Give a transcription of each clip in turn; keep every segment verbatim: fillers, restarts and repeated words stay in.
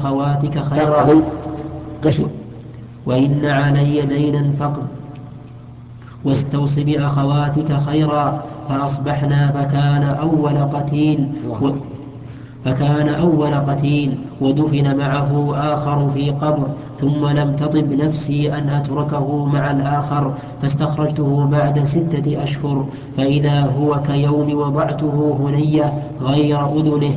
أخواتك خيرا وإن علي دينا فقد واستوص بأخواتك خيرا. فأصبحنا فكان أول قتيل و فكان أول قتيل ودفن معه آخر في قبر، ثم لم تطب نفسي أن أتركه مع الآخر، فاستخرجته بعد ستة أشهر فإذا هو كيوم وضعته هنية غير أذنه.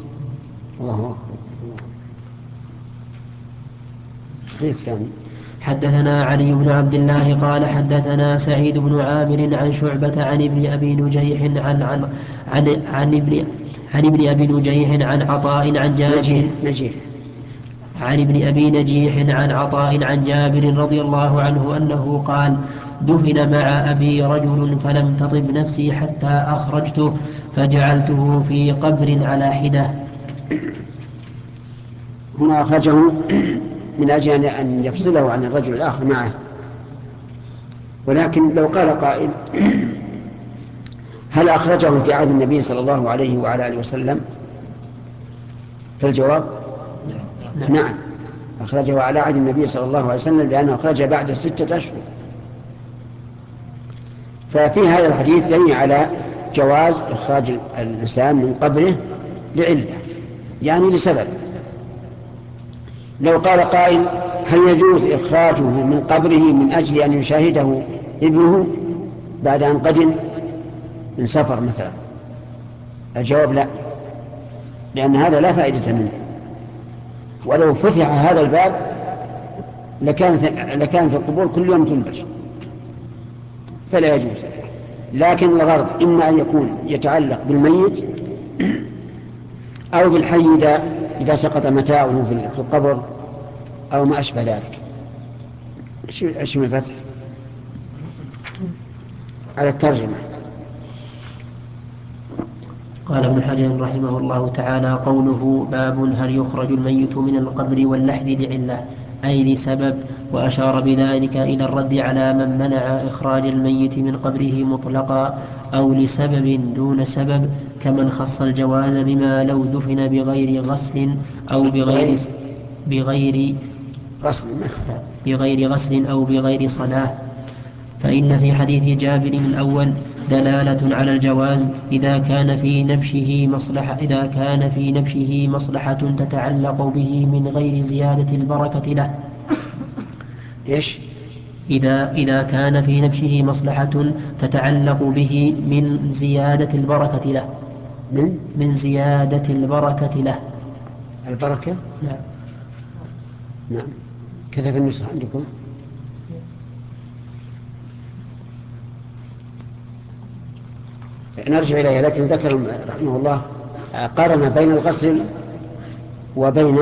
حدثنا علي بن عبد الله قال حدثنا سعيد بن عامر عن شعبة عن ابن أبي نجيح عن عن عن, عن ابن عن ابن أبي نجيح عن عطاء عن جابر نجيح عن ابن أبي نجيح عن عطاء عن جابر رضي الله عنه أنه قال دفن مع أبي رجل فلم تطب نفسي حتى أخرجته فجعلته في قبر على حدة. هنا أخرجه من أجل أن يفصله عن الرجل الآخر معه. ولكن لو قال قائل هل أخرجه في عهد النبي صلى الله عليه وعلى آله وسلم؟ فالجواب نعم, نعم. أخرجه على عهد النبي صلى الله عليه وسلم لأنه أخرج بعد ستة أشهر. ففي هذا الحديث دليل على جواز إخراج الإنسان من قبره لعلة، يعني لسبب. لو قال قائل هل يجوز إخراجه من قبره من أجل أن يشاهده ابنه بعد أن قدم من سفر مثلا؟ الجواب لا، لأن هذا لا فائدة منه. ولو فتح هذا الباب لكانت, لكانت القبور كل يوم تنبش، فلا يجوز. لكن الغرض إما أن يكون يتعلق بالميت أو بالحي إذا, إذا سقط متاعه في القبر أو ما أشبه ذلك. ايش من الفتح على الترجمة؟ قال ابن حجر رحمه الله تعالى قوله باب هل يخرج الميت من القبر واللحد لعلة أي لسبب، وأشار بذلك إلى الرد على من منع إخراج الميت من قبره مطلقا أو لسبب دون سبب، كمن خص الجواز بما لو دفن بغير غسل أو بغير بغير غسل بغير غسل أو بغير صلاة. فإن في حديث جابر الأول دلالة على الجواز إذا كان في نبشه مصلحة إذا كان في نبشه مصلحة تتعلق به من غير زيادة البركة له. إيش؟ إذا إذا كان في نبشه مصلحة تتعلق به من زيادة البركة له من من زيادة البركة له. البركة؟ نعم. نعم. كذا في النسخة عندكم؟ نرجع إليها. لكن ذكر رحمه الله قارن بين الغسل وبين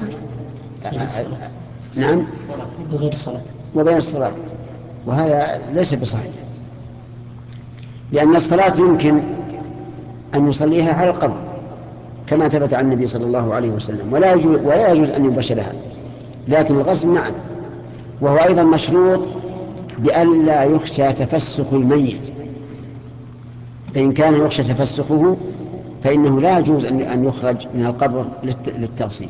نعم وغير الصلاة وبين الصلاة، وهذا ليس بصحيح، لأن الصلاة يمكن أن يصليها على القبر كما ثبت عن النبي صلى الله عليه وسلم، ولا يجوز, ولا يجوز أن يبشرها. لكن الغسل نعم، وهو أيضا مشروط بأن لا يخشى تفسخ الميت، فإن كان يخشى تفسخه فإنه لا يجوز أن يخرج من القبر للتغسيل.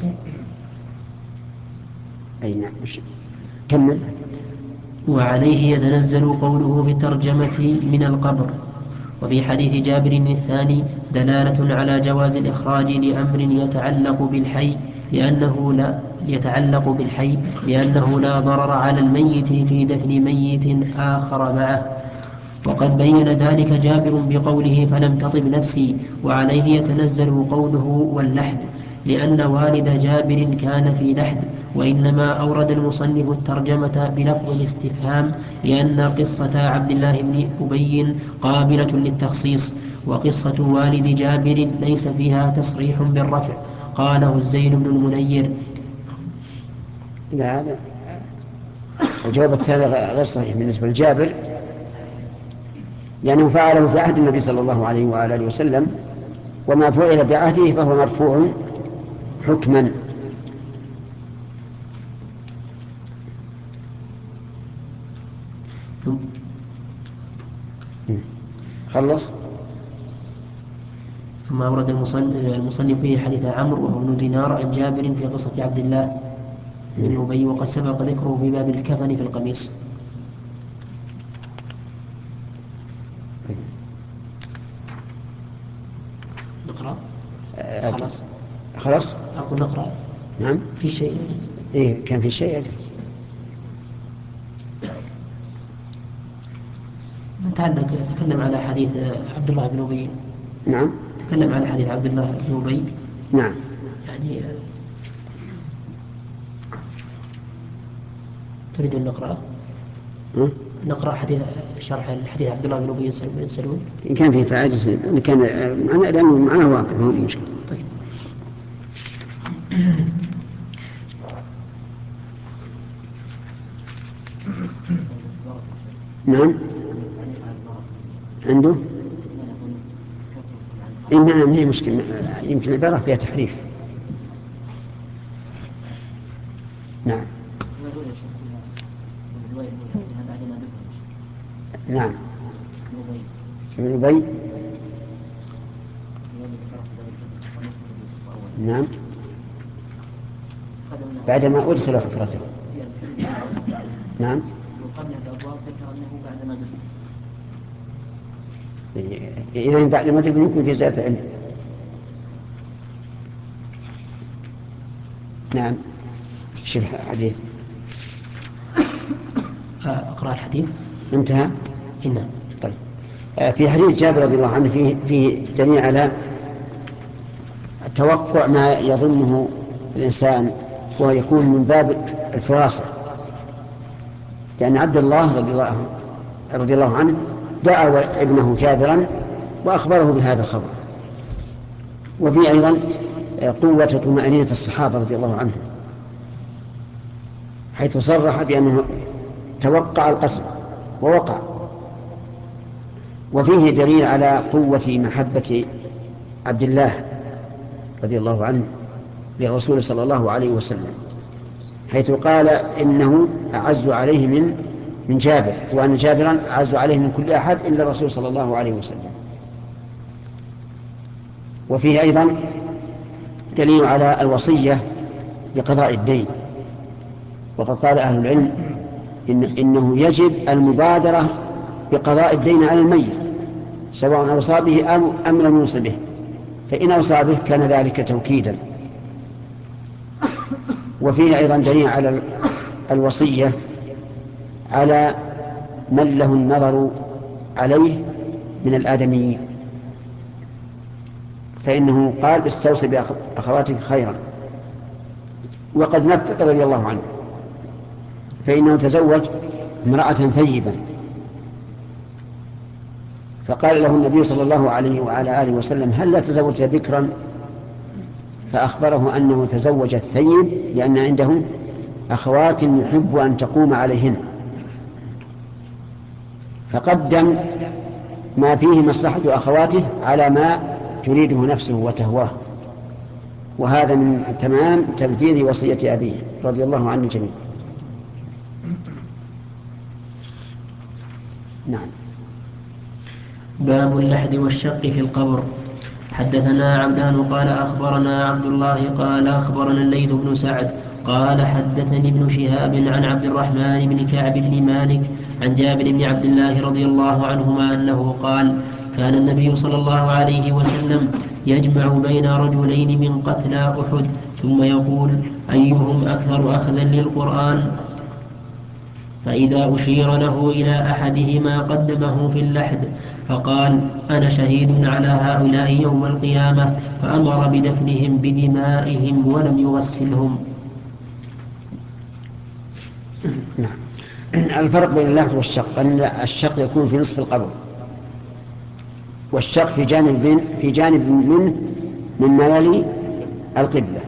أي نعم. كمل. وعليه يتنزل قوله في الترجمة من القبر. وفي حديث جابر الثاني دلالة على جواز الإخراج لأمر يتعلق بالحي لأنه لا يتعلق بالحي لأنه لا ضرر على الميت في دفن ميت آخر معه، وقد بين ذلك جابر بقوله فلم تطب نفسي. وعليه يتنزل قوله واللحد لأن والد جابر كان في لحد، وإنما أورد المصنف الترجمة بلفظ الاستفهام لأن قصة عبد الله بن أبي قابلة للتخصيص، وقصة والد جابر ليس فيها تصريح بالرفع. قاله الزين بن المنير. لا، هذا الجواب الثاني غير صحيح بالنسبة لجابر، لأنه فعله في عهد النبي صلى الله عليه وعلى آله وسلم، وما فعل بعهده فهو مرفوع حكما. خلص. ثم أورد المصنف فيه حديث عمرو وهو ابن دينار عن جابر في قصة عبد الله بن أبي، وقد سبق ذكره في باب الكفن في القميص. نقرأ خلاص خلاص أقول نقرأ. نعم في شيء إيه كان في شيء نتعلق تكلم على حديث عبد الله بن أبي. نعم تكلم على حديث عبد الله بن أبي. نعم يعني تريد أن نقرأ م? نقرأ حديث شرح الحديث عبد الله بن أبي بن سلول إن كان في فائدة إن كان معنا لأنه معنا واقع هو المشكلة. طيب. نعم عنده إيه ما هي مشكلة، يمكن العبارة فيها تحريف. نعم نعم ابن أبي نعم بعدما أدخل حفرته. نعم إذن بعد ما دفن يكون في زيادة علم. نعم شوف الحديث أقرأ الحديث انتهى. نعم. طيب في حديث جابر رضي الله عنه فيه, فيه دليل على توقع ما يظنه الإنسان ويكون من باب الفراسة، لأن عبد الله رضي الله, رضي الله عنه دعا ابنه جابرا وأخبره بهذا الخبر. وفي أيضا قوة طمأنينة الصحابة رضي الله عنهم حيث صرح بأنه توقع القتل ووقع. وفيه دليل على قوة محبة عبد الله رضي الله عنه للرسول صلى الله عليه وسلم، حيث قال إنه أعز عليه من من جابر، وأن جابرا أعز عليه من كل أحد إلا الرسول صلى الله عليه وسلم. وفيه أيضا دليل على الوصية بقضاء الدين، وقد قال أهل العلم إن إنه يجب المبادرة بقضاء الدين على الميت سواء أوصى به أم لم يوصي به، فإن أوصى به كان ذلك توكيدا. وفيه أيضا دليل على الوصية على من له النظر عليه من الآدميين، فإنه قال استوصي بأخواتك خيرا. وقد نفذ رضي الله عنه فإنه تزوج امرأة ثيبا، فقال له النبي صلى الله عليه وعلى آله وسلم هل لا تزوجت بكرا؟ فأخبره أنه تزوج الثيب لأن عنده أخوات يحب أن تقوم عليهن، فقدم ما فيه مصلحة أخواته على ما تريده نفسه وتهواه، وهذا من تمام تنفيذ وصية أبيه رضي الله عنه جميعا. نعم. باب اللحد والشق في القبر. حدثنا عبدان قال أخبرنا عبد الله قال أخبرنا الليث بن سعد قال حدثني ابن شهاب عن عبد الرحمن بن كعب بن مالك عن جابر بن عبد الله رضي الله عنهما أنه قال كان النبي صلى الله عليه وسلم يجمع بين رجلين من قتلى أحد ثم يقول أيهم أكثر أخذا للقرآن، فإذا أشير له إلى أحدهما قدمه في اللحد فقال أنا شهيد على هؤلاء يوم القيامة، فأمر بدفنهم بدمائهم ولم يغسلهم. نعم. الفرق بين اللحد والشق أن الشق يكون في نصف القبر، والشق في جانب في جانب منه مما يلي القبلة.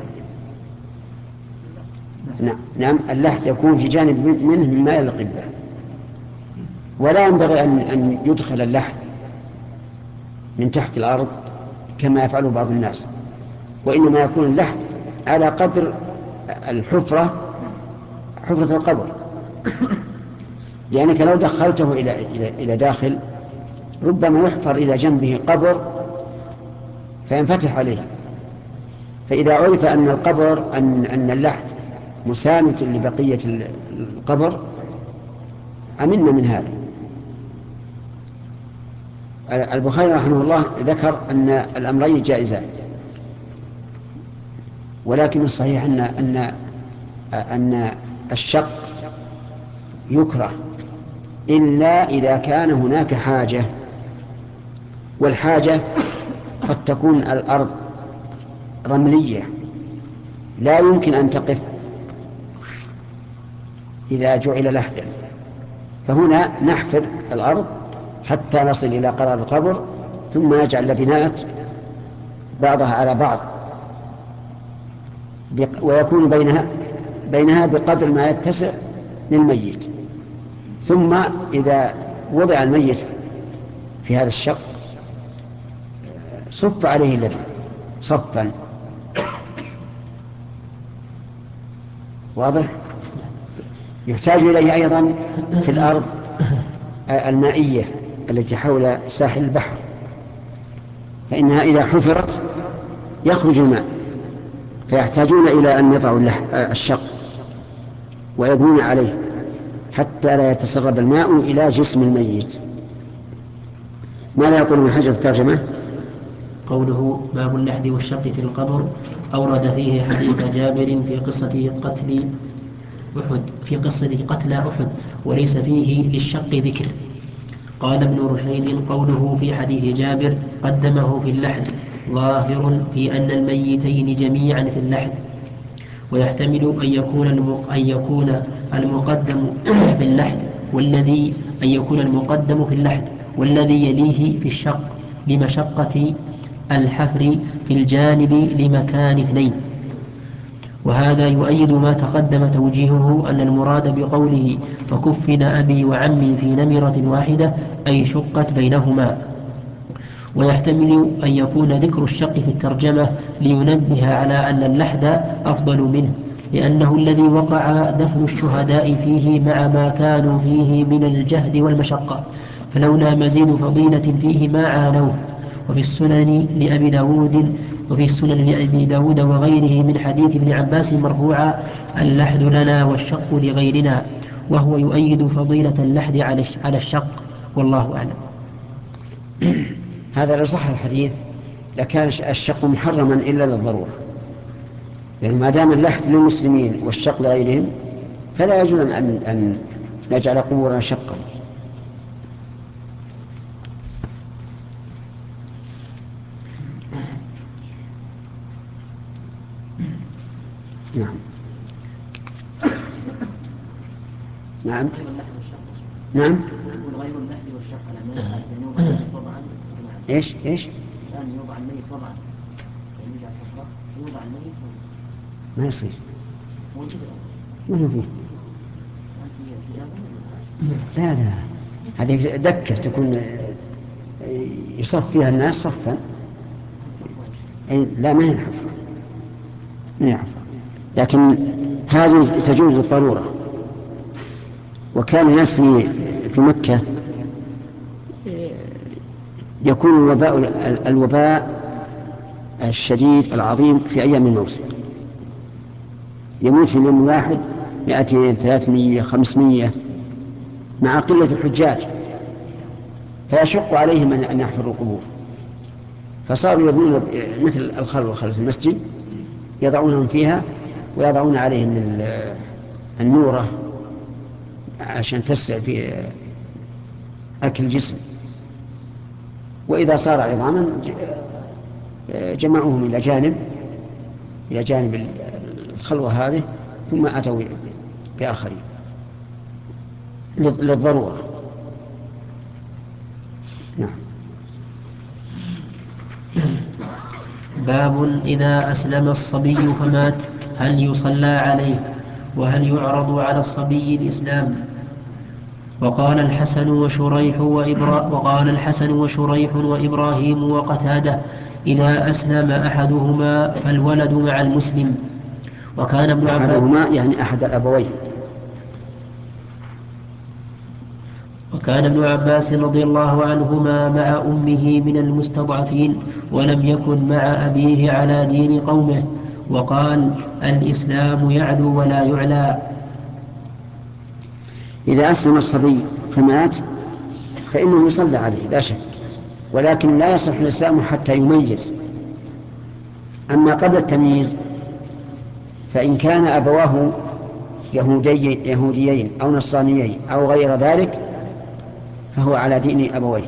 نعم نعم اللحد يكون في جانب منه مما يلي القبلة، ولا ينبغي أن أن يدخل اللحد من تحت الأرض كما يفعله بعض الناس، وإنما يكون اللحد على قدر الحفرة حفرة القبر، لأنك لو دخلته إلى إلى إلى داخل ربما يحفر إلى جنبه قبر فينفتح عليه. فإذا عرف أن القبر أن أن اللحد مساند لبقية القبر أمنا من هذا. البخاري رحمه الله ذكر أن الأمرين جائزان، ولكن الصحيح أن أن أن الشق يكره إلا إذا كان هناك حاجة، والحاجة قد تكون الأرض رملية لا يمكن أن تقف إذا جعل لحدا، فهنا نحفر الأرض حتى نصل إلى قرار القبر، ثم نجعل لبنات بعضها على بعض، ويكون بينها بينها بقدر ما يتسع للميت. ثم إذا وضع الميت في هذا الشق صف عليه اللبن صفا. واضح؟ يحتاج إليه أيضا في الأرض المائية التي حول ساحل البحر، فإنها إذا حفرت يخرج الماء، فيحتاجون إلى أن يضعوا الشق ويبنون عليه حتى لا يتسرب الماء إلى جسم الميت. ماذا يقول ابن حجر في الترجمة؟ قوله باب اللحد والشق في القبر أورد فيه حديث جابر في قصة قتل أحد في قصة قتل أحد، وليس فيه للشق ذكر. قال ابن رشيد قوله في حديث جابر قدمه في اللحد ظاهر في أن الميتين جميعا في اللحد، ويحتمل أن يكون أن يكون المقدم في اللحد والذي أن يكون المقدم في اللحد والذي يليه في الشق لمشقة الحفر في الجانب لمكان اثنين. وهذا يؤيد ما تقدم توجيهه أن المراد بقوله فكفن أبي وعمي في نمرة واحدة أي شقت بينهما. ويحتمل أن يكون ذكر الشق في الترجمة لينبه على أن اللحد أفضل منه، لأنه الذي وقع دفن الشهداء فيه مع ما كانوا فيه من الجهد والمشقة، فلولا مزيد فضيلة فيه ما عانوه. وفي السنن لأبي داود وفي السنن لأبي داود وغيره من حديث ابن عباس مرفوعا اللحد لنا والشق لغيرنا، وهو يؤيد فضيلة اللحد على الشق، والله أعلم. هذا لو صح الحديث لكان الشق محرما إلا للضرورة، لأن ما دام اللحد للمسلمين والشق لغيرهم فلا يجوز أن, أن نجعل قبورنا شقا. نعم نعم نعم غير اللحد والشق طبعا ايش ايش الآن يوضع الميت طبعا يوضع الميت ما يصير ما هو فيه. لا لا هذه دكة تكون يصف فيها الناس صفا. لا ما ينحف ما ينحف، لكن هذه تجوز للضرورة. وكان الناس في في مكة يكون الوباء الوباء الشديد العظيم في أيام الموسم، يموت في اليوم الواحد مئتين ثلاثمية خمسمية مع قلة الحجاج، فيشق عليهم أن يحفروا القبور، فصاروا يبنون مثل الخلوة خلف المسجد يضعونهم فيها ويضعون عليهم النورة عشان تسع في أكل الجسم. وإذا صار عظاما جمعوهم إلى جانب إلى جانب الخلوة هذه ثم أتوا بآخرين للضرورة. نعم. باب إذا أسلم الصبي فمات هل يصلى عليه وهل يعرض على الصبي الإسلام؟ وقال الحسن وشريح وإبرا وقال الحسن وشريح وإبراهيم وقتادة إذا أسلم أحدهما فالولد مع المسلم. وكان ابن أحدهما يعني أحد الأبوين. كان ابن عباس رضي الله عنهما مع أمه من المستضعفين ولم يكن مع أبيه على دين قومه، وقال: الإسلام يعلو ولا يعلى. إذا أسلم الصبي فمات فإنه يصلى عليه لا شك، ولكن لا يصح الإسلام حتى يميز. أما قبل التمييز فإن كان أبواه يهودي يهوديين أو نصرانيين أو غير ذلك فهو على دين أبويه،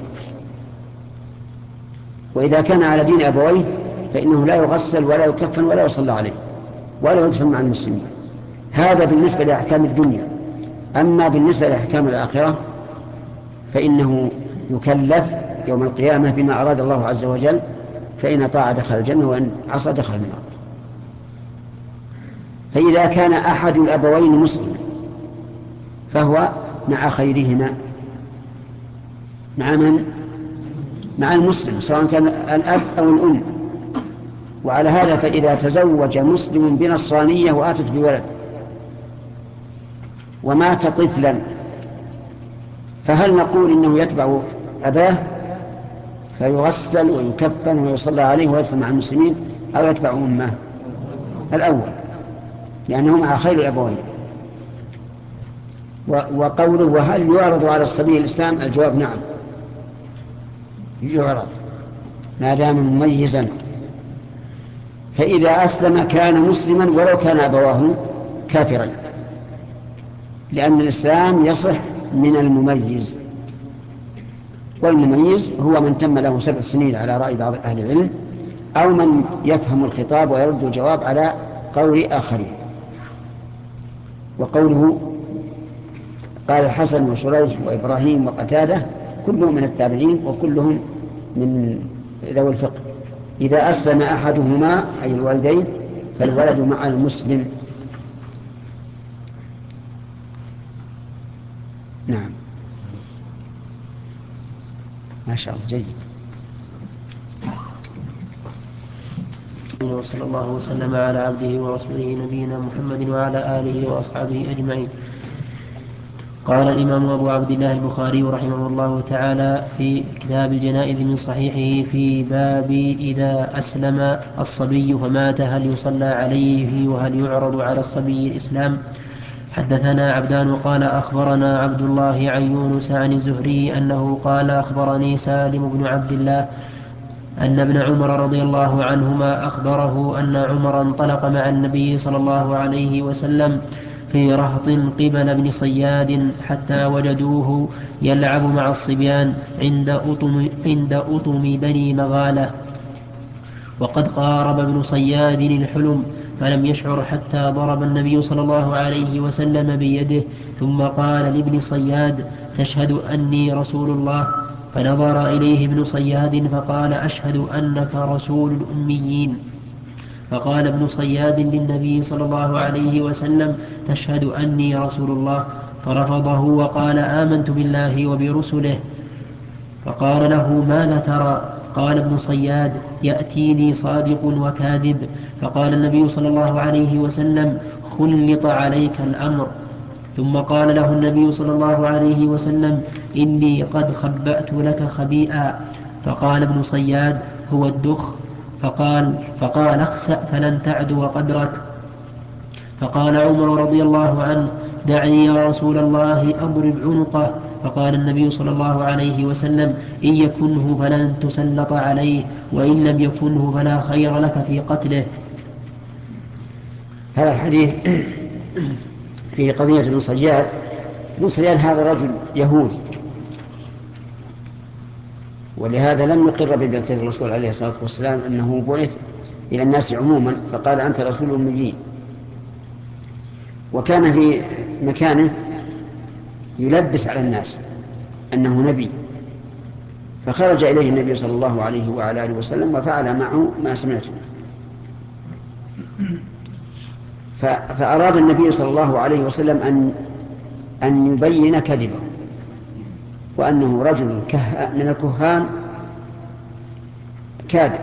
وإذا كان على دين أبويه فإنه لا يغسل ولا يكفن ولا يصلى عليه ولا يدفن مع المسلمين. هذا بالنسبة لأحكام الدنيا. أما بالنسبة لأحكام الآخرة فإنه يكلف يوم القيامة بما أراد الله عز وجل، فإن طاع دخل الجنة وإن عصى دخل النار. فإذا كان أحد الأبوين مسلما فهو مع خيرهما، مع من؟ مع المسلم سواء كان الأب أو الأم. وعلى هذا فإذا تزوج مسلم بنصرانية وآتت بولد ومات طفلا فهل نقول إنه يتبع أباه فيغسل ويكفن ويصلى عليه ويدفن مع المسلمين، أو يتبع أمه؟ الأول، لأنه مع خير الأبوين. وقوله وهل يعرض على الصبي الإسلام؟ الجواب نعم يعرض ما دام مميزا. فإذا أسلم كان مسلما ولو كان أبواه كافرين، لأن الإسلام يصح من المميز، والمميز هو من تم له سبع سنين على رأي بعض أهل العلم، أو من يفهم الخطاب ويرد الجواب على قول آخرين. وقوله قال الحسن وشريح وإبراهيم وقتادة كلهم من التابعين وكلهم من ذوي الفقه، إذا أسلم أحدهما أي الوالدين فالولد مع المسلم. نعم ما شاء الله جيد. وصلى الله وسلم على عبده ورسوله نبينا محمد وعلى آله وأصحابه أجمعين. قال الإمام أبو عبد الله البخاري رحمه الله تعالى في كتاب الجنائز من صحيحه في باب إذا أسلم الصبي فمات هل يصلى عليه وهل يعرض على الصبي الإسلام. حدثنا عبدان قال أخبرنا عبد الله عن يونس عن الزهري أنه قال أخبرني سالم بن عبد الله أن ابن عمر رضي الله عنهما أخبره أن عمر انطلق مع النبي صلى الله عليه وسلم في رهط قبل ابن صياد حتى وجدوه يلعب مع الصبيان عند أطم, عند أطم بني مغالة، وقد قارب ابن صياد الحلم فلم يشعر حتى ضرب النبي صلى الله عليه وسلم بيده ثم قال لابن صياد: تشهد أني رسول الله؟ فنظر إليه ابن صياد فقال: أشهد أنك رسول الأميين. فقال ابن صياد للنبي صلى الله عليه وسلم: تشهد أني رسول الله؟ فرفضه وقال: آمنت بالله وبرسله. فقال له: ماذا ترى؟ قال ابن صياد: يأتيني صادق وكاذب. فقال النبي صلى الله عليه وسلم: خلط عليك الأمر. ثم قال له النبي صلى الله عليه وسلم: إني قد خبأت لك خبيئا. فقال ابن صياد: هو الدخ. فقال, فقال اخسأ فلن تعدو قدرك. فقال عمر رضي الله عنه: دعني يا رسول الله أضرب عنقه. فقال النبي صلى الله عليه وسلم: إن يكنه فلن تسلط عليه، وإن لم يكنه فلا خير لك في قتله. هذا الحديث في قضية ابن صياد. ابن صياد هذا رجل يهودي، ولهذا لم يقر ببعثة الرسول عليه الصلاة والسلام أنه بعث إلى الناس عموما، فقال: أنت رسول الأميين. وكان في مكانه يلبس على الناس أنه نبي، فخرج إليه النبي صلى الله عليه وعلى آله وسلم وفعل معه ما سمعته. فأراد النبي صلى الله عليه وسلم أن أن يبين كذبه، وأنه رجل من الكهان كاذب.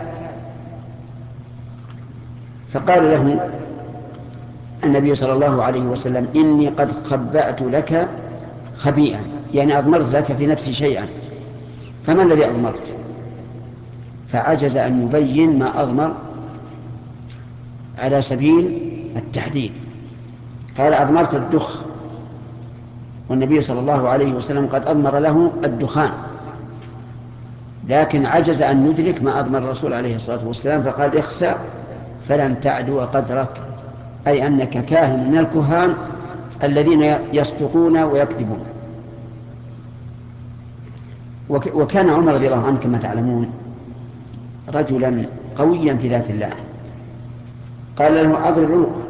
فقال له النبي صلى الله عليه وسلم: إني قد خبأت لك خبيئا، يعني أضمرت لك في نفسي شيئا، فما الذي أضمرت؟ فعجز أن يبين ما أضمر على سبيل التحديد. قال أضمرت الدخ، والنبي صلى الله عليه وسلم قد أضمر له الدخان، لكن عجز أن يدرك ما أضمر الرسول عليه الصلاة والسلام، فقال اخسأ فلن تعدو قدرك، أي أنك كاهن من الكهان الذين يصدقون ويكذبون. وكان عمر رضي الله عنه كما تعلمون رجلا قويا في ذات الله، قال له أضرب عنقه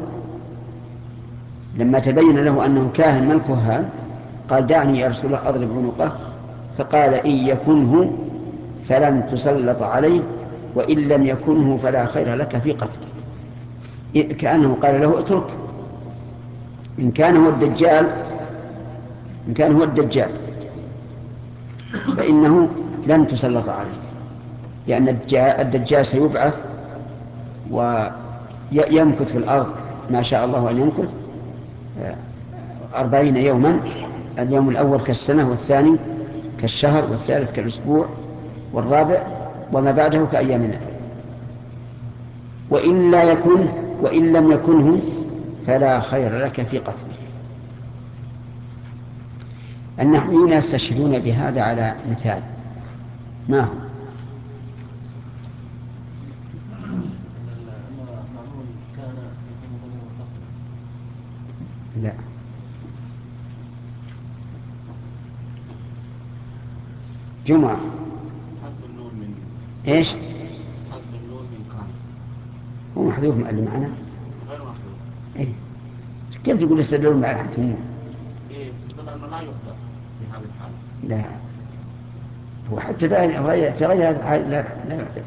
لما تبين له أنه كاهن من الكهان، قال دعني يا رسول الله أضرب عنقه، فقال إن يكنه فلن تسلط عليه، وإن لم يكنه فلا خير لك في قتله. كأنه قال له اترك، إن كان هو الدجال إن كان هو الدجال فإنه لن تسلط عليه، لأن الدجال سيبعث ويمكث في الأرض ما شاء الله أن يمكث أربعين يوما، اليوم الأول كالسنة، والثاني كالشهر، والثالث كالأسبوع، والرابع وما بعده كأيامنا. وإن لا يكن وإن لم يكنه فلا خير لك في قتله. النحويون يستشهدون بهذا على مثال، ما هو؟ لا، جمعة ايش؟ هو محذوف من اللي معنا؟ غير محذوف. ايه كيف تقول يستدلون على حتمه؟ ايه يستدل انه لا يحذف في هذه الحالة. لا، هو حتى في غير هذه الحالة لا لا يحذف.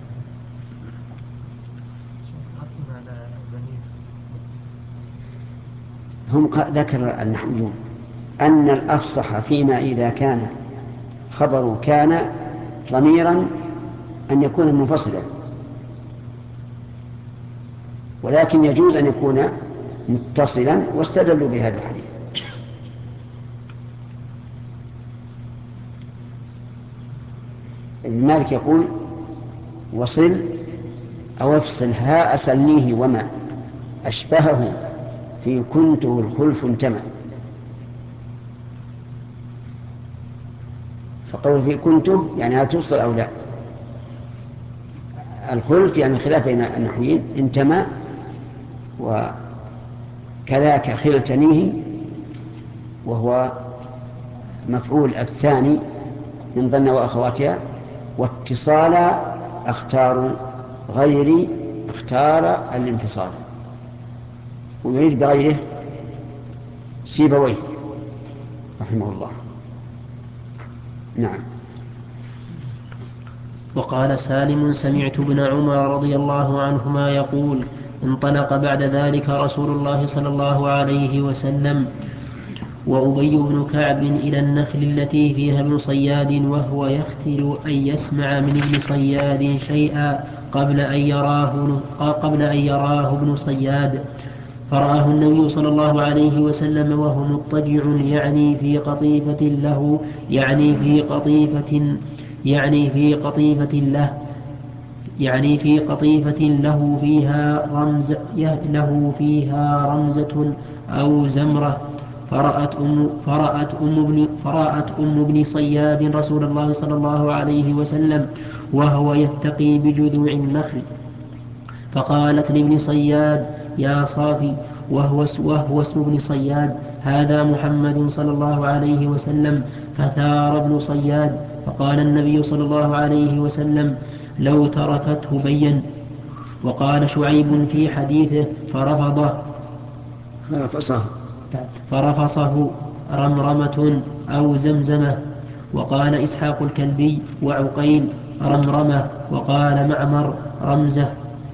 هم ذكر النحويون أن الأفصح فيما إذا كان خبر كان ضميرا أن يكون منفصلا، ولكن يجوز أن يكون متصلا، واستدلوا بهذا الحديث. ابن مالك يقول وصل أو افصل ها أسلنيه وما أشبهه في كنته الخلف انتمى. فقول في كنته يعني هل توصل أو لا. الخلف يعني خلاف بين النحويين، انتمى وكذاك خلتنيه وهو مفعول الثاني من ظن وأخواتها، واتصالا اختار غيري اختار الانفصال، ويريد بغيره سيبويه رحمه الله. نعم. وقال سالم سمعت ابن عمر رضي الله عنهما يقول انطلق بعد ذلك رسول الله صلى الله عليه وسلم وأبي بن كعب إلى النخل التي فيها ابن صياد، وهو يختل أن يسمع من ابن صياد شيئا قبل أن يراه, قبل أن يراه ابن صياد، فرآه النبي صلى الله عليه وسلم وهو مضطجع يعني في قطيفة له يعني في قطيفة يعني في قطيفة له يعني في قطيفة له فيها رمز له فيها رمزة أو زمرة، فرأت أم, فرأت أم, ابن فرأت أم ابن صياد رسول الله صلى الله عليه وسلم وهو يتقي بجذوع النخل، فقالت لابن صياد يا صافي، وهو, وهو اسم ابن صياد، هذا محمد صلى الله عليه وسلم. فثار ابن صياد، فقال النبي صلى الله عليه وسلم لو تركته بين. وقال شعيب في حديثه فرفضه فرفصه فرفصه رمرمة أو زمزمة. وقال إسحاق الكلبي وعقيل رمرمة، وقال معمر رمزة.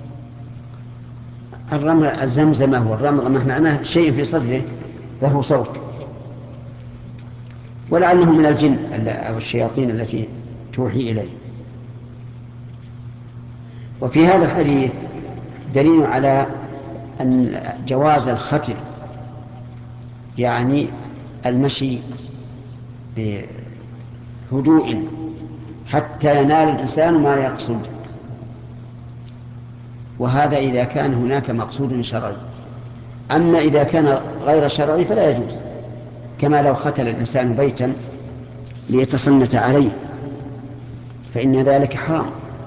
الرمل الزمزمة والرمرمة معناه شيء في صدره له صوت، ولعله من الجن أو الشياطين التي توحي إليه. وفي هذا الحديث دليل على أن جواز الختل، يعني المشي بهدوء حتى ينال الإنسان ما يقصد. وهذا إذا كان هناك مقصود شرعي. أما إذا كان غير شرعي فلا يجوز، كما لو ختل الإنسان بيتا ليتصنت عليه فإن ذلك حرام.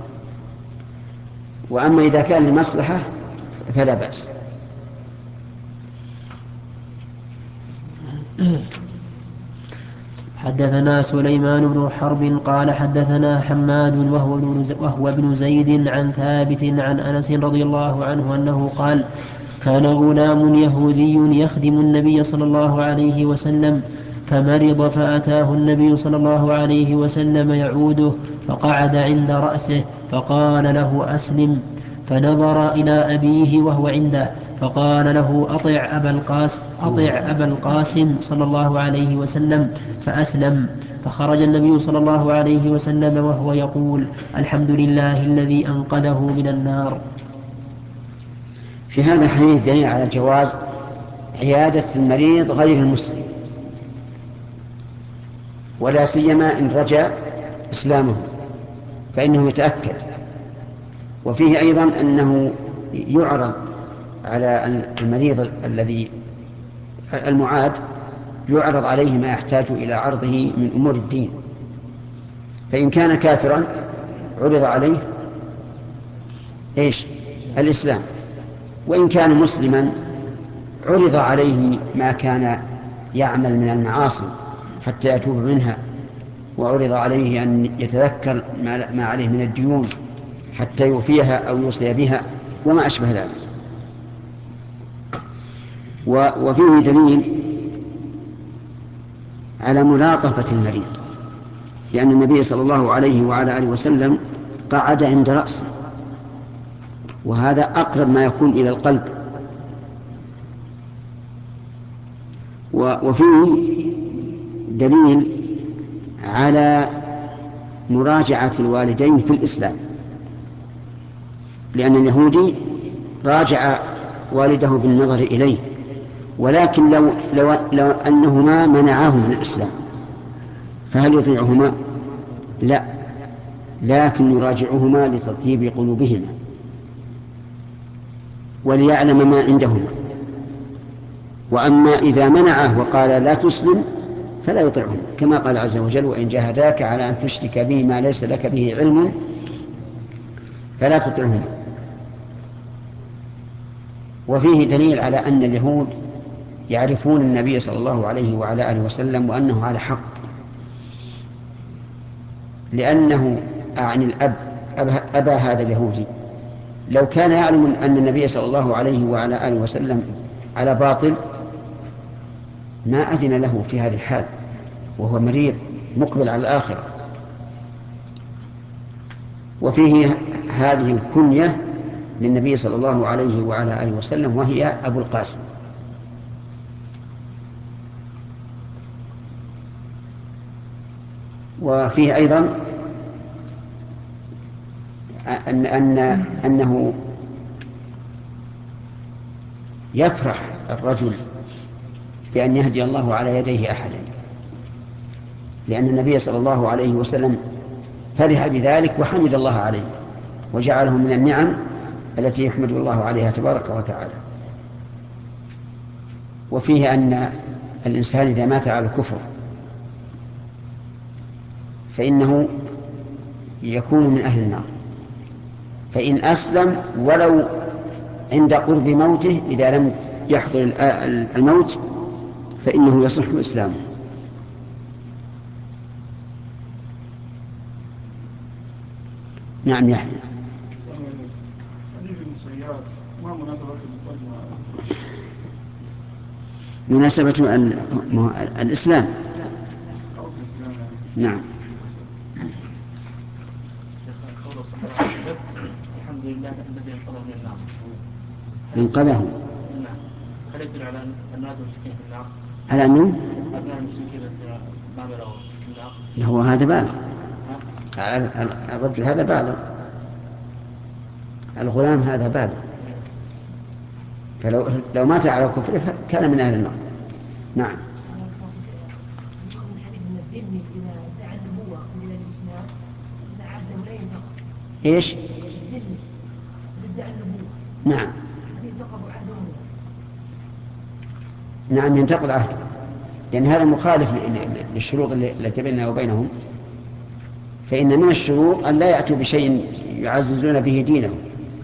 وأما إذا كان لمصلحة فلا بأس. حدثنا سليمان بن حرب قال حدثنا حماد وهو ابن وهو ابن زيد عن ثابت عن أنس رضي الله عنه أنه قال: كان غلام يهودي يخدم النبي صلى الله عليه وسلم فمرض، فأتاه النبي صلى الله عليه وسلم يعوده، فقعد عند رأسه فقال له: أسلم. فنظر إلى أبيه وهو عنده فقال له: أطع أبا القاسم, أطع أبا القاسم صلى الله عليه وسلم، فأسلم. فخرج النبي صلى الله عليه وسلم وهو يقول: الحمد لله الذي أنقذه من النار. في هذا الحديث دليل على جواز عيادة المريض غير المسلم، ولا سيما إن رجا إسلامه فإنه يتأكد. وفيه أيضا أنه يعرض على المريض الذي المعاد يعرض عليه ما يحتاج إلى عرضه من أمور الدين، فإن كان كافرا عرض عليه إيش؟ الإسلام، وإن كان مسلما عرض عليه ما كان يعمل من المعاصي حتى يتوب منها، وعرض عليه أن يتذكر ما عليه من الديون حتى يوفيها أو يوصي بها وما أشبه ذلك. وفيه دليل على ملاطفة المريض، لأن النبي صلى الله عليه وعلى آله وسلم قعد عند رأسه، وهذا أقرب ما يكون إلى القلب. وفيه دليل على مراجعة الوالدين في الإسلام، لأن اليهودي راجع والده بالنظر إليه، ولكن لو, لو, لو أنهما منعاه من الإسلام فهل يطيعهما؟ لا، لكن يراجعهما لتطيب قلوبهما وليعلم ما عندهما. وأما إذا منعه وقال لا تسلم فلا يطيعهما، كما قال عز وجل: وإن جاهداك على أن تشرك به ما ليس لك به علم فلا تطيعهما. وفيه دليل على أن اليهود يعرفون النبي صلى الله عليه وعلى آله وسلم وأنه على حق، لأنه أعني الأب أبا هذا اليهودي لو كان يعلم أن النبي صلى الله عليه وعلى آله وسلم على باطل ما أذن له في هذه الحال وهو مريض مقبل على الآخرة. وفيه هذه الكنية للنبي صلى الله عليه وعلى آله وسلم وهي أبو القاسم. وفيه أيضا أن أن أنه يفرح الرجل بأن يهدي الله على يديه أحدا، لأن النبي صلى الله عليه وسلم فرح بذلك وحمد الله عليه وجعله من النعم التي يحمد الله عليها تبارك وتعالى. وفيه أن الإنسان إذا مات على الكفر فإنه يكون من أهل النار، فإن أسلم ولو عند قرب موته إذا لم يحضر الموت فإنه يصح إسلامه. نعم يحيى. مناسبة الإسلام. نعم. الحمد لله الذي انقذه من النار. انقذه. نعم. هل يدل على أن أبناء المشركين في النار؟ على أنه أبناء المشركين ما بلغوا في النار. هو هذا بالغ. الرجل هذا بالغ، الغلام هذا بالغ، فلو لو مات على كفره كان من أهل النار. نعم. من حديث من الدين الذهني إذا ادعى النبوة من الإسلام إذا عهده لا ينتقض. إيش؟ الذهني إذا ادعى النبوة. نعم. هل ينتقض عهده؟ نعم ينتقض عهده، لأن هذا مخالف للشروط التي بيننا وبينهم. فإن من الشروط أن لا يأتوا بشيء يعززون به دينهم.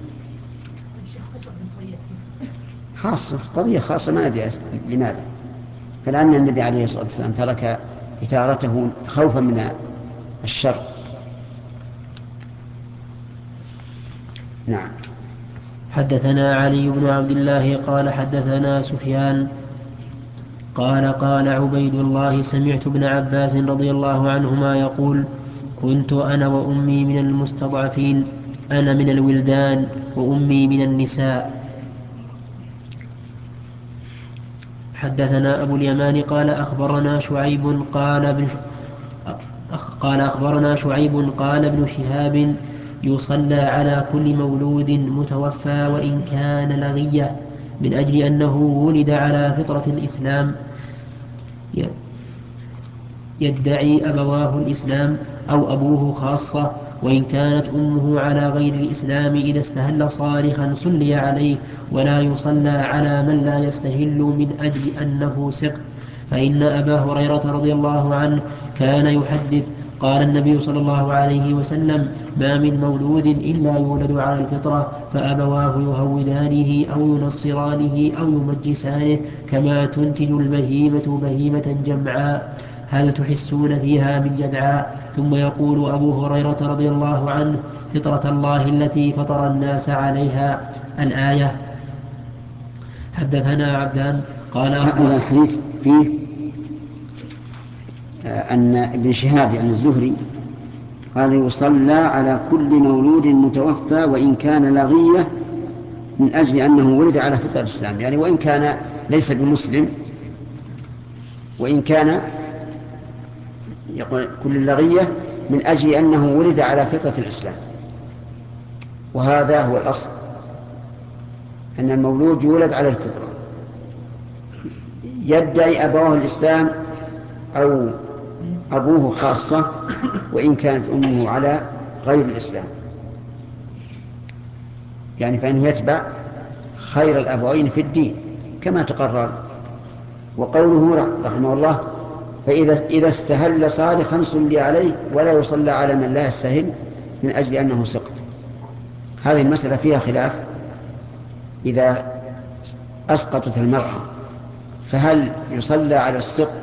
خاصة قضية خاصة ما ندري لماذا. فلأن النبي عليه الصلاة والسلام ترك إثارته خوفا من الشر. نعم. حدثنا علي بن عبد الله قال حدثنا سفيان قال قال عبيد الله سمعت ابن عباس رضي الله عنهما يقول كنت أنا وأمي من المستضعفين، أنا من الولدان وأمي من النساء. حدثنا أبو اليمان قال أخبرنا شعيب قال ابن قال أخبرنا شعيب قال ابن شهاب يصلى على كل مولود متوفى وإن كان لغية من أجل أنه ولد على فطرة الإسلام يدعي أبواه الإسلام أو أبوه خاصة، وإن كانت أمه على غير الإسلام إذا استهل صارخا صلي عليه، ولا يصلى على من لا يستهل من أجل أنه سقط. فإن أبا هريرة رضي الله عنه كان يحدث قال النبي صلى الله عليه وسلم ما من مولود إلا يولد على الفطرة فأبواه يهودانه أو ينصرانه أو يمجسانه كما تنتج البهيمة بهيمة جمعاء هل تحسون فيها من جدعاء. ثم يقول أبو هريرة رضي الله عنه فطرة الله التي فطر الناس عليها الآية. حدثنا عبدان قال هذا الحديث فيه أن ابن شهاب يعني الزهري قال يصلى على كل مولود متوفى وإن كان لغية من أجل أنه ولد على فطرة الإسلام، يعني وإن كان ليس بمسلم، وإن كان يقول كل اللغية من أجل أنه ولد على فطرة الإسلام. وهذا هو الأصل، أن المولود يولد على الفطرة يدعي أبواه الإسلام أو أبوه خاصة وإن كانت أمه على غير الإسلام، يعني فإنه يتبع خير الأبوين في الدين كما تقرر. وقوله رحمه الله فإذا إذا استهل صارخا صلي عليه ولا يصلى على من لا يستهل من أجل أنه سقط. هذه المسألة فيها خلاف، إذا أسقطت المرأة فهل يصلى على السقط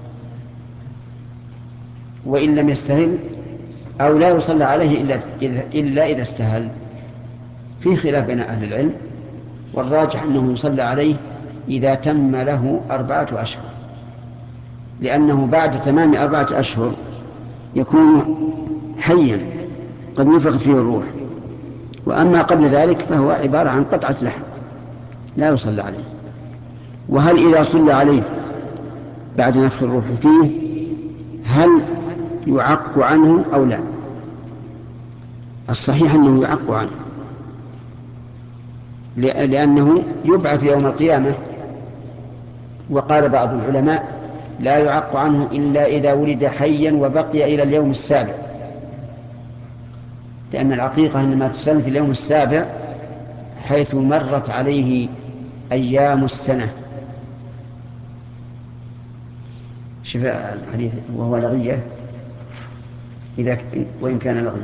وإن لم يستهل أو لا يصلى عليه إلا إلا إذا استهل؟ في خلاف بين أهل العلم، والراجح أنه يصلى عليه إذا تم له أربعة أشهر، لأنه بعد تمام أربعة أشهر يكون حيا قد نفخت فيه الروح، وأما قبل ذلك فهو عبارة عن قطعة لحم لا يصلى عليه. وهل إذا صلى عليه بعد نفخ الروح فيه هل يعق عنه أو لا؟ الصحيح أنه يعق عنه، لأنه يبعث يوم القيامة. وقال بعض العلماء لا يعق عنه إلا إذا ولد حيا وبقي إلى اليوم السابع، لأن العقيقة إنما تسن في اليوم السابع حيث مرت عليه أيام السنة. شوف الحديث وهو لغية إذا وإن كان لغية.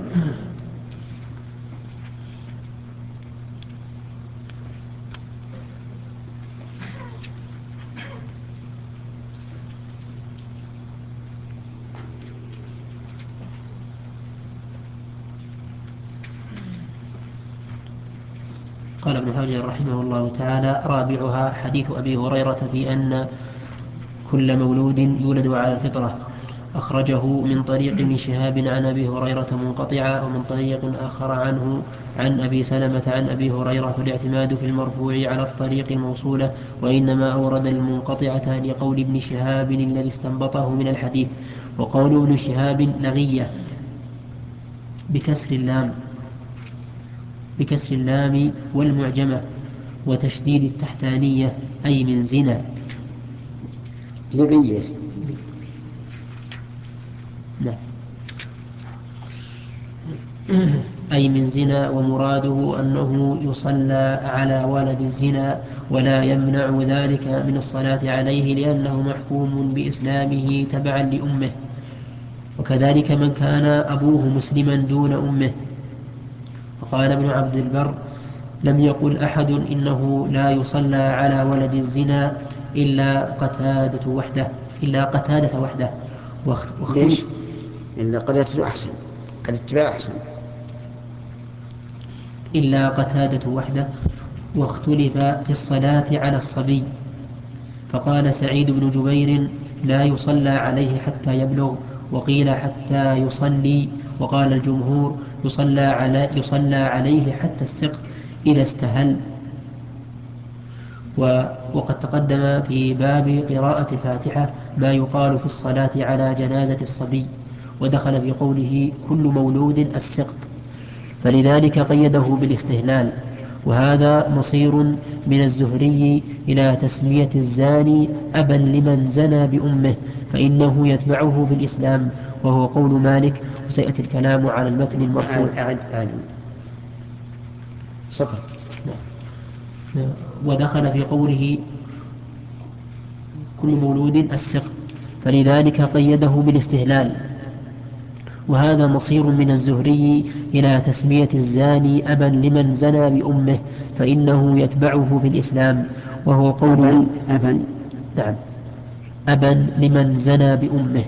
قال ابن حجر رحمه الله تعالى رابعها حديث أبي هريرة في أن كل مولود يولد على الفطرة، أخرجه من طريق ابن شهاب عن أبي هريرة منقطعة، ومن طريق آخر عنه عن أبي سلمة عن أبي هريرة، فالاعتماد في المرفوع على الطريق الموصولة، وإنما أورد المنقطعة لقول ابن شهاب الذي استنبطه من الحديث. وقول ابن شهاب لغية بكسر اللام بكسر اللام والمعجمة وتشديد التحتانية أي من زنا. لغية نعم. أي من زنا، ومراده أنه يصلى على ولد الزنا ولا يمنع ذلك من الصلاة عليه لأنه محكوم بإسلامه تبعا لأمه. وكذلك من كان أبوه مسلما دون أمه. وقال ابن عبد البر: لم يقل أحد إنه لا يصلى على ولد الزنا إلا قتادة وحده إلا قتادة وحده ليش؟ إلا قتادة أحسن، الاتباع أحسن. إلا قتادة وحده. واختلف في الصلاة على الصبي، فقال سعيد بن جبير: لا يصلى عليه حتى يبلغ، وقيل حتى يصلي، وقال الجمهور: يصلى, على يصلى عليه حتى السقط إذا استهل. وقد تقدم في باب قراءة الفاتحة ما يقال في الصلاة على جنازة الصبي، ودخل في قوله كل مولود السقط، فلذلك قيده بالاستهلال. وهذا مصير من الزهري إلى تسمية الزاني أبا لمن زنى بأمه، فإنه يتبعه في الإسلام، وهو قول مالك، وسيأتي الكلام على المتن المرفوع. أعد أعد سطر. ودخل في قوله كل مولود السقط، فلذلك قيده بالاستهلال. وهذا مصير من الزهري إلى تسمية الزاني أبا لمن زنى بأمه، فإنه يتبعه في الإسلام، وهو قول أبا أبا نعم أبا لمن زنى بأمه،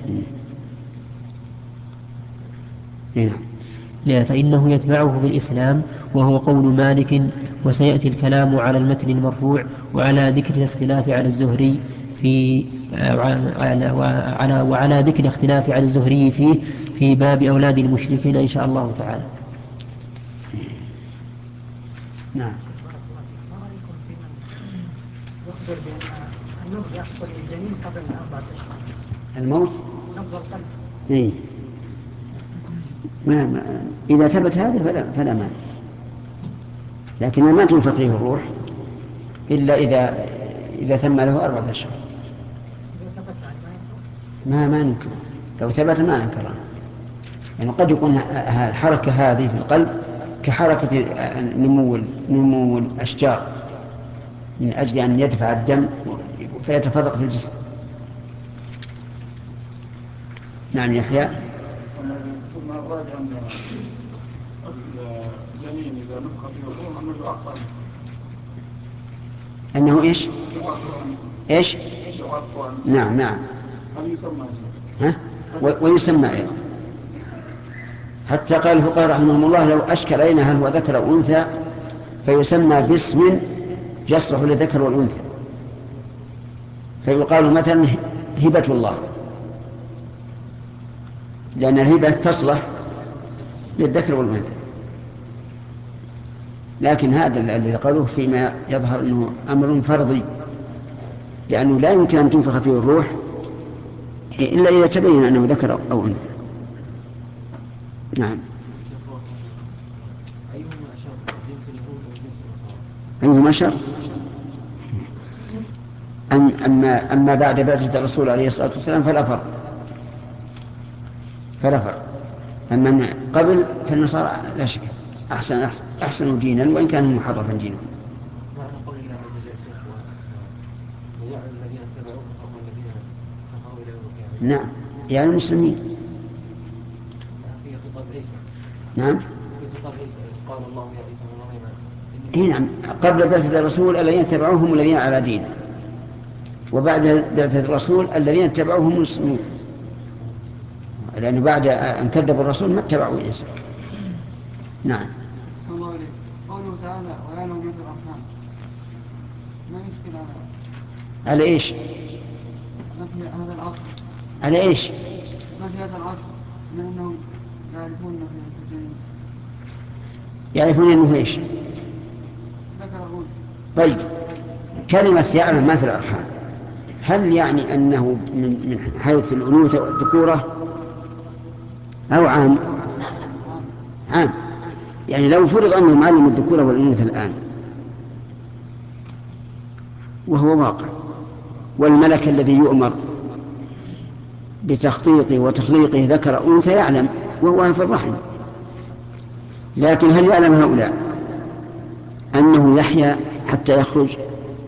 نعم، فإنه يتبعه في الإسلام، وهو قول مالك، وسيأتي الكلام على المتن المرفوع وعلى ذكر الاختلاف على الزهري في وعلى, وعلى, وعلى ذكر الاختلاف على الزهري فيه في باب أولاد المشركين إن شاء الله تعالى. نعم. يخبر بأن الموت يحصل للجنين قبل أربعة أشهر. الموت؟ نبض القلب. إيه؟ ما ما إذا ثبت هذا فلا فلا مانع، لكن ما تنفخ فيه الروح إلا إذا إذا تم له أربعة أشهر. ما ما ننكر، لو ثبت ما ننكره. يعني قد يكون الحركة هذه في القلب كحركة نمو نمو الأشجار من أجل أن يدفع الدم فيتفرق في الجسم. نعم يحيى. ثم الراجع أن الجنين إذا نفخ فيه الروح أنه يؤخر أنه إيش؟ إيش؟ نعم نعم. هل يسمى ها؟ ويسمى أيضا، حتى قال الفقهاء رحمهم الله لو أشكل علينا هل هو ذكر أو أنثى فيسمى باسم يصلح للذكر والأنثى، فيقال مثلا هبة الله، لأن الهبة تصلح للذكر والأنثى. لكن هذا الذي قالوه فيما يظهر أنه أمر فرضي، لأنه لا يمكن أن تنفخ فيه الروح إلا إذا تبين أنه ذكر أو أنثى. نعم. أيهما شر؟ أم أما أما بعد بعثة الرسول عليه الصلاة والسلام فلا فرق فلا فرق. أما من قبل فالنصارى لا شك أحسن أحسن أحسن دينا وإن كانوا محرفا دينا. معنى قول الله عز وجل وجعل الذين اتبعوه فوق الذين كفروا إلى يوم القيامة. نعم يعني المسلمين. في خطاب عيسى. نعم. في خطاب عيسى قال الله يا عيسى ابن مريم. إيه نعم، قبل بعثة الرسول الذين اتبعوهم الذين على دين، وبعد بعثة الرسول الذين اتبعوهم المسلمون، لأنه بعد أن كذبوا الرسول ما اتبعوا عيسى. نعم. الله عليك. قوله تعالى ويا لهم مثل الأرحام، ما يشكل على على إيش؟ نفي هذا العصر. على إيش؟ نفي هذا العصر من أنهم يعرفون في الجنين. يعرفون أنه إيش؟ ذكر الأنثى. طيب كلمة يعلم ما في الأرحام هل يعني أنه من حيث الأنوثة والذكورة أو عام؟ عام. يعني لو فرض أنه معلم الذكورة والأنوثة الآن وهو واقع، والملك الذي يؤمر بتخطيطه وتخليقه ذكر أنثى يعلم وهو في الرحم، لكن هل يعلم هؤلاء أنه يحيا حتى يخرج؟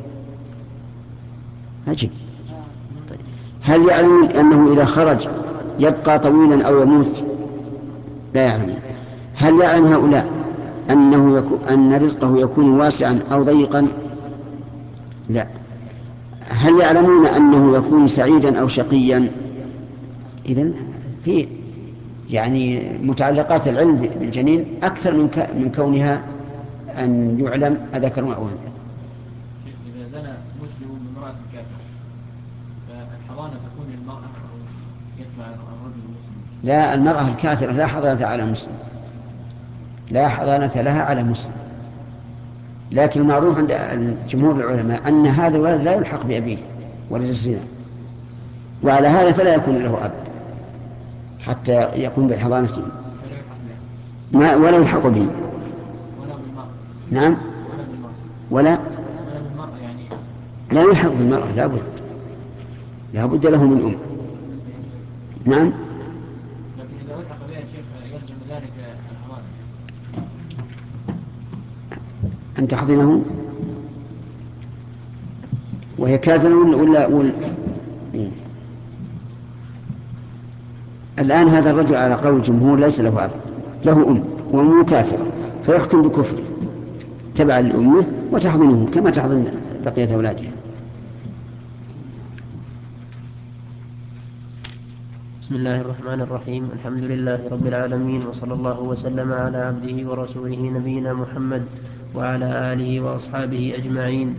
أجب. طيب. هل يعلم أنه إذا خرج يبقى طويلا أو يموت؟ لا يعلم. هل يعلم هؤلاء أنه يكون أن رزقه يكون واسعا أو ضيقا؟ لا. هل يعلمون أنه يكون سعيدا أو شقيا؟ إذن في يعني متعلقات العلم بالجنين أكثر من من كونها أن يعلم أذكر أو أنثى. إذا زنى مسلم بامرأة كافرة فالحضانة تكون للمرأة أو يتبع الرجل المسلم؟ لا، المرأة الكافرة لا حضانة على مسلم، لا حضانة لها على مسلم، لكن المعروف عند جمهور العلماء أن هذا الولد لا يلحق بأبيه ولد الزنا، وعلى هذا فلا يكون له أب حتى يقوم بحضانته ما ولا يلحق به. نعم. ولا يعني لا يلحق بالمرأة، لا بد لا بد له من أم. نعم. لكن إذا ألحق بها شيخ يلزم ذلك الحضانة. أن تحضنه وهي كافرة ولا ولا إيه؟ الآن هذا الرجل على قول الجمهور ليس له أب، له أم وأمه كافرة، فيحكم بكفره تبعا لأمه وتحضنه كما تحضن بقية أولادها. بسم الله الرحمن الرحيم. الحمد لله رب العالمين، وصلى الله وسلم على عبده ورسوله نبينا محمد وعلى آله وأصحابه أجمعين.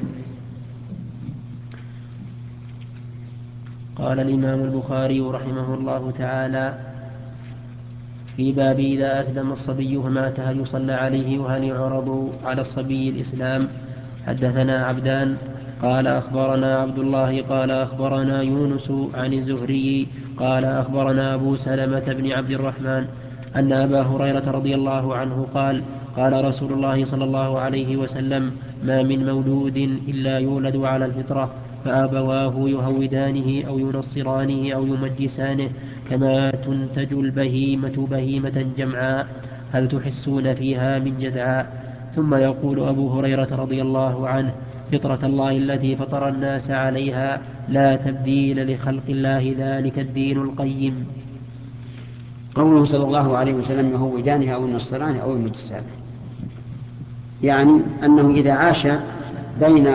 قال الإمام البخاري رحمه الله تعالى في باب إذا أسلم الصبي فمات هل يصلى عليه وهل يعرض على الصبي الإسلام؟ حدثنا عبدان قال أخبرنا عبد الله قال أخبرنا يونس عن الزهري قال أخبرنا أبو سلمة بن عبد الرحمن أن أبا هريرة رضي الله عنه قال قال رسول الله صلى الله عليه وسلم ما من مولود إلا يولد على الفطرة فأبواه يهودانه أو ينصرانه أو يمجسانه كما تنتج البهيمة بهيمة جمعاء هل تحسون فيها من جدعاء؟ ثم يقول أبو هريرة رضي الله عنه فطرة الله التي فطر الناس عليها لا تبديل لخلق الله ذلك الدين القيم. قوله صلى الله عليه وسلم يهودانه أو النصرانه أو المجسانه، يعني أنه إذا عاش بين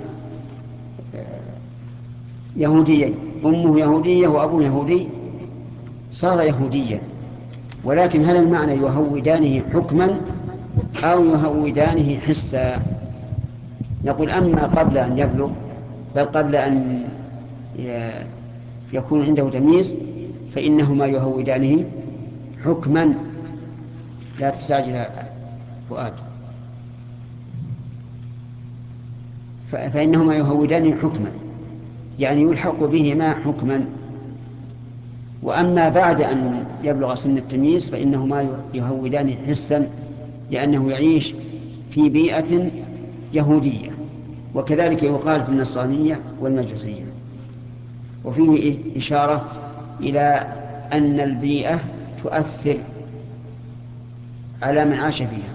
يهوديين أمه يهودية وأبوه يهودي صار يهوديا، ولكن هل المعنى يهودانه حكما أو يهودانه حسا؟ نقول أما قبل أن يبلغ بل قبل أن يكون عنده تمييز فإنهما يهودانه حكما. لا تستعجل فؤاد. فإنهما يهودانه حكما يعني يلحق بهما حكما. وأما بعد أن يبلغ سن التمييز فإنهما يهودانه حسا لأنه يعيش في بيئة يهودية، وكذلك يقال في النصرانية والمجوسية. وفيه إشارة إلى أن البيئة تؤثر على من عاش فيها.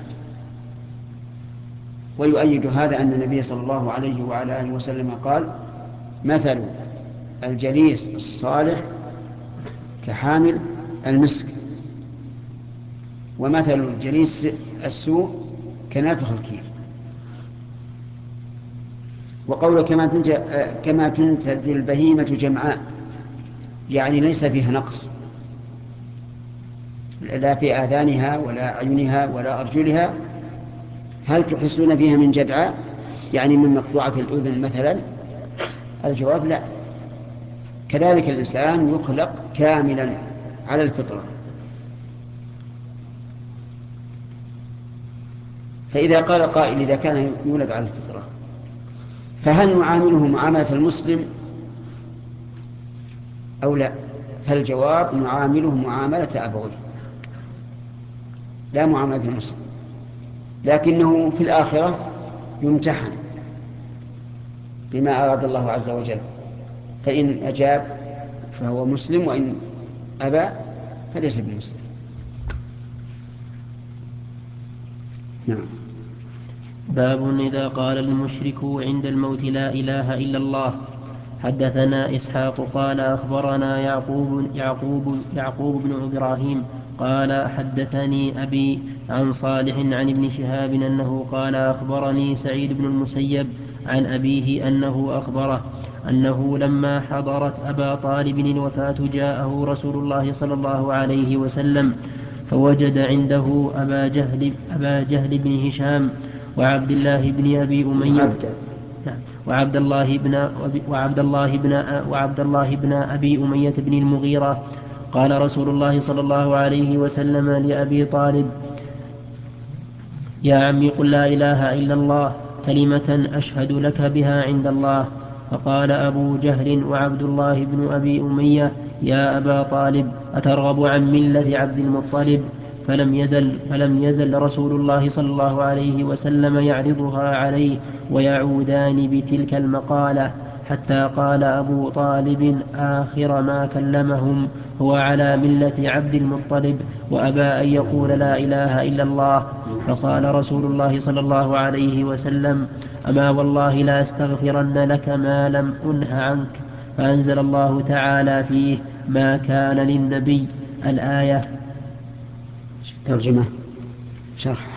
ويؤيد هذا أن النبي صلى الله عليه وعلى آله وسلم قال مثل الجليس الصالح كحامل المسك ومثل الجليس السوء كنافخ الكير. وقوله كما تنتج, كما تنتج البهيمة جمعاء يعني ليس فيها نقص لا في آذانها ولا عيونها ولا أرجلها. هل تحسون فيها من جدعاء يعني من مقطوعة الأذن مثلا؟ الجواب لا. كذلك الإنسان يخلق كاملا على الفطرة. فإذا قال قائل إذا كان يولد على الفطرة فهل نعامله معاملة المسلم أو لا؟ فالجواب نعامله معاملة أبويه لا معاملة المسلم، لكنه في الآخرة يمتحن بما أراد الله عز وجل، فإن أجاب فهو مسلم، وإن أبى فليس بمسلم. نعم. باب إذا قال المشرك عند الموت لا إله إلا الله. حدثنا إسحاق قال أخبرنا يعقوب, يعقوب, يعقوب بن إبراهيم قال حدثني أبي عن صالح عن ابن شهاب أنه قال أخبرني سعيد بن المسيب عن أبيه أنه أخبره أنه لما حضرت أبا طالب الوفاة جاءه رسول الله صلى الله عليه وسلم فوجد عنده أبا جهل, أبا جهل بن هشام وعبد الله بن أبي أمية وعبد الله بن وعبد الله بن وعبد الله بن أبي أمية بن المغيرة. قال رسول الله صلى الله عليه وسلم لأبي طالب: يا عمي قل لا إله إلا الله كلمة أشهد لك بها عند الله. فقال أبو جهل وعبد الله بن أبي أمية: يا أبا طالب أترغب عن ملة عبد المطلب؟ فلم يزل, فلم يزل رسول الله صلى الله عليه وسلم يعرضها عليه ويعودان بتلك المقالة حتى قال أبو طالب آخر ما كلمهم: هو على ملة عبد المطلب وأبى أن يقول لا إله إلا الله. فقال رسول الله صلى الله عليه وسلم: أما والله لا أستغفرن لك ما لم أنه عنك. فأنزل الله تعالى فيه: ما كان للنبي. الآية. ترجمة شرح.